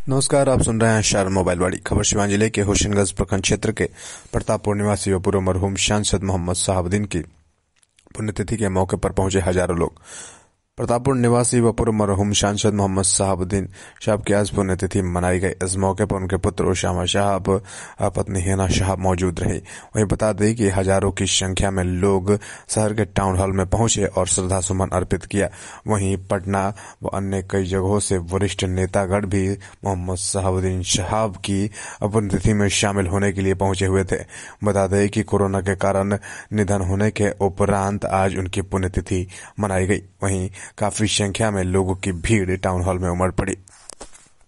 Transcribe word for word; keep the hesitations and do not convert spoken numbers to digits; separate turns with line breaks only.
नमस्कार, आप सुन रहे हैं शार मोबाइल वाड़ी खबर। सिवान जिले के होशनगंज प्रखंड क्षेत्र के प्रतापपुर निवासी व पूर्व मरहूम सांसद मोहम्मद शहाबुद्दीन की पुण्यतिथि के मौके पर पहुंचे हजारों लोग। प्रतापपुर निवासी व पूर्व मरहूम सांसद मोहम्मद शहाबुद्दीन साहब की आज पुण्यतिथि मनाई गई। इस मौके पर उनके पुत्र उसामा साहब, पत्नी हिना साहब मौजूद रहे। वहीं बता दें कि हजारों की संख्या में लोग शहर के टाउन हॉल में पहुंचे और श्रद्धा सुमन अर्पित किया। वहीं पटना व अन्य कई जगहों से वरिष्ठ नेतागण भी मोहम्मद शहाबुद्दीन साहब की पुण्यतिथि में शामिल होने के लिए पहुंचे हुए थे। बता दें कि कोरोना के कारण निधन होने के उपरांत आज उनकी पुण्यतिथि मनाई गई। वहीं काफी संख्या में लोगों की भीड़ टाउन हॉल में उमड़ पड़ी।